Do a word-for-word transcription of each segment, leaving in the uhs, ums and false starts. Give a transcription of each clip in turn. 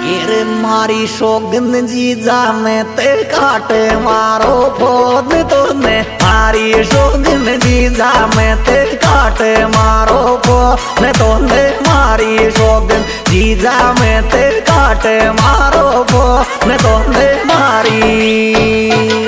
ये मारी शोगन जीजा में ते काटे मारो फोन तोने मारी शोगन जीजा में ते काटे मारो फोन तोने मारी शोगन जीजा में ते काटे मारो फोन तोने मारी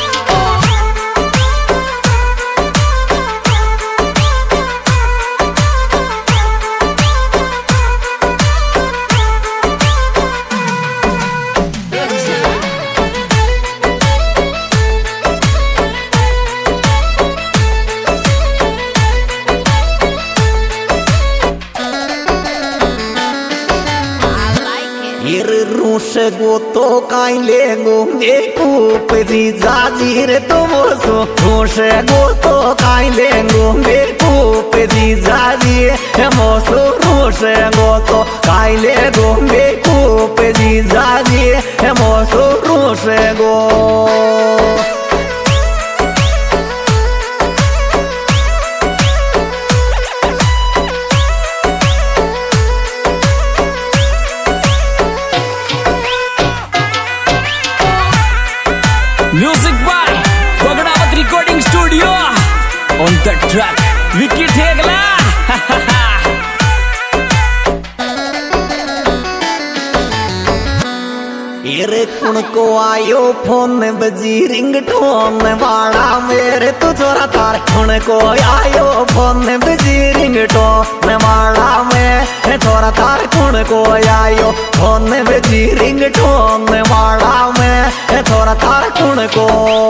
रूस गो तो काई ले गो ये कूप जीजा जी रे तो मोसो रूस गो तो काई ले गो ये कूप जीजा जी मोसो रूस गो तो काई ले गो ये कूप जीजा जी मोसो रूस गो Music by Bhagwanath Recording Studio. On the track, Vicky Thegla. ये कुण को आयो फोन बजी रिंग टोन वाला मेरे तो छोरा तार कुण को आयो फोन बजी रिंग टोन वाला में छोरा तार कुण को आयो फोन बजी रिंग टोन वाला में छोरा तार कुण को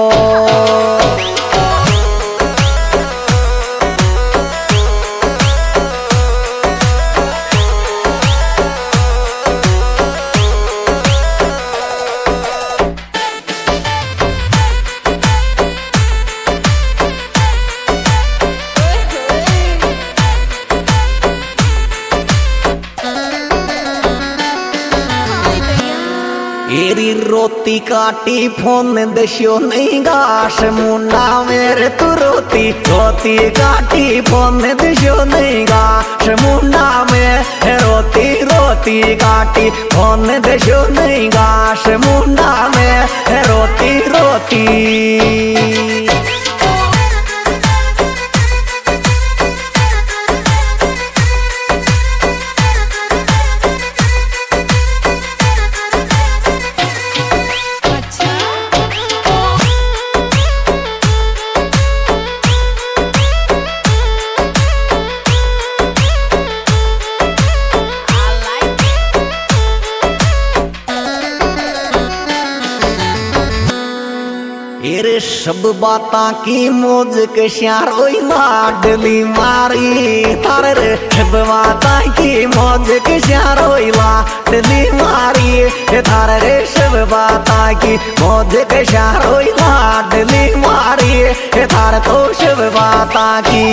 एरी रोती काटी फोन दस्यो नहीं गाश मुन्ना मेरे तू रोती रोती काटी फोन दस्यो नहीं गाश मुन्ना में रोती रोती काटी फोन दस्यो नहीं गाश मुन्ना में रोती रोती ये सब बाता की मौज के श्यारोई लाडली मारी तारे रे सब बाता की मौज के श्यारोई लाडली मारी तारे रे सब बाता की मौज के श्यारोई लाडली मारी तारे तो सब बाता की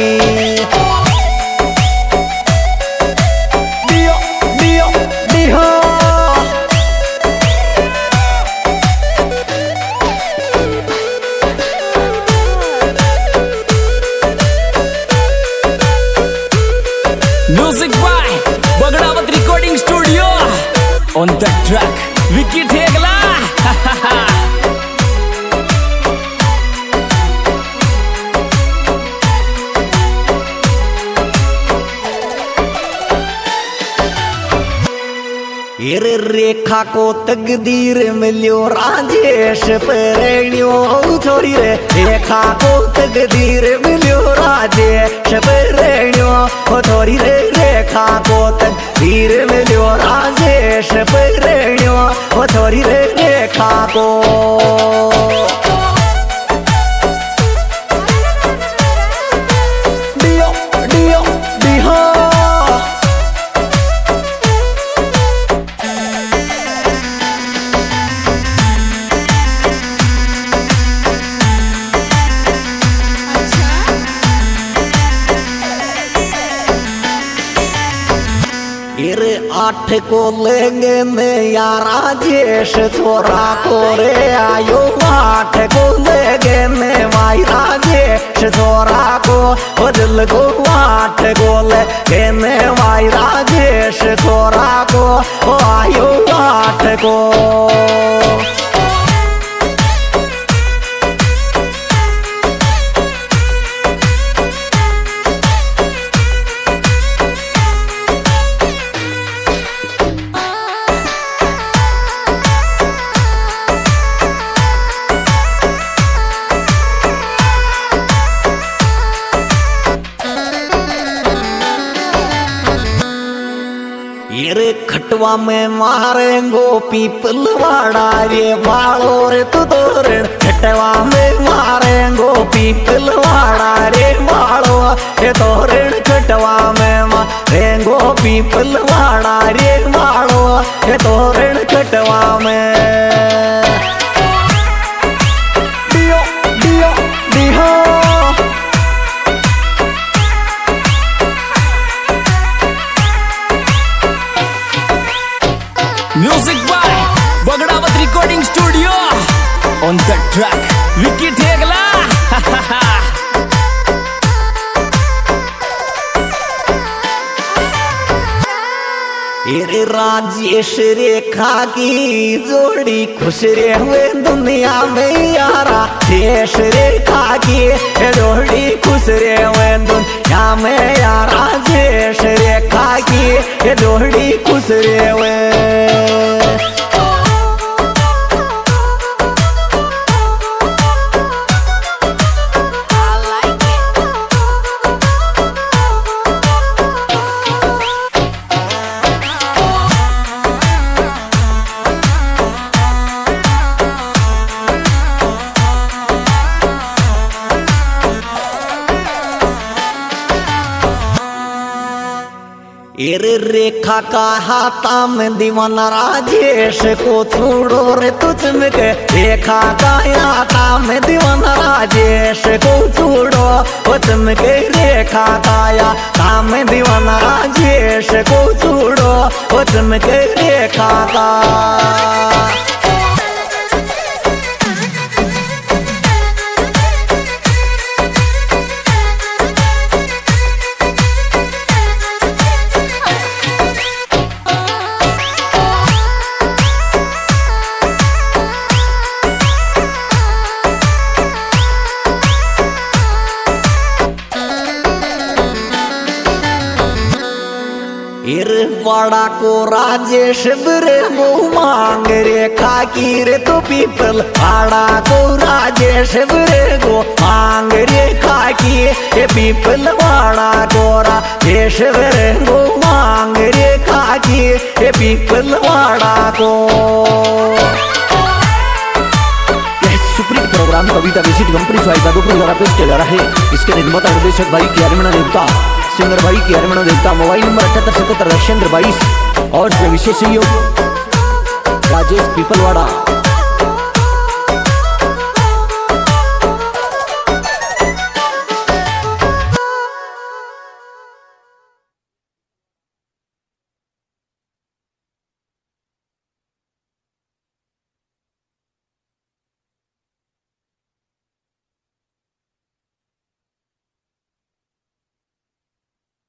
दियो दियो दियो Music by Bhagwanath Recording Studio. On the track, Vicky Thegla. ये रेखा को तकदीर मिलियो राजेश प्रेणियो छोरी रे रेखा को तकदीर मिलियो राजेश प्रेणियो छोरी रे रेखा को तकदीर मिलियो राजेश प्रेणियो छोरी रे रेखा को दियो दियो दियो ये आठ को लेंगे मैं यार राजेश छोरा को रे आयो आठ को लेंगे मैं भाई राजेश छोरा को दिल को आठ को लेंगे मैं भाई राजेश छोरा को आयो रे खटवा में मारे गोपी पिलवाड़ा रे बालो रे तू तोरण खटवा में मारे गोपी पिलवाड़ा रे बालो रे तोरण खटवा में मारे गोपी पिलवाड़ा रे बालो रे तोरण खटवा में दियो दियो दिहो music by Bagdawat recording studio on the track Vicky Thegla. रे राजेश रेखा की जोड़ी खुश रे हुए दुनिया में यारा देश रेखा की जोड़ी खुश रे हुए दुनिया में यारा देश रेखा की जोड़ी खुश रे हुए रे रेखा का हाथा में दीवाना राजेश को छोड़ो रे तुझ में के रेखा का हाथा में दीवाना राजेश को छोड़ो तुझ में के रेखा का हाथा में दीवाना राजेश को छोड़ो तुझ में के रेखा का बड़ा को राजेश बरे मुँह मांग रेखा की रे तो पीपल बड़ा को राजेश बरे गो मांग रेखा की ये पीपल बड़ा को राजेश बरे गो मांग रेखा की ये पीपल बड़ा को supreme program Kavita visit company स्वाइदागो द्वारा पेश किया जा रहा है। इसके निर्माता निर्देशक भाई क्यारिमणा देवता, सिंगर भाई क्यारिमणा देवता, मोबाइल नंबर अठहत्तर सतहत्तर लक्षेंद्र बाईस और विशेष सहयोग राजेश पीपलवाड़ा।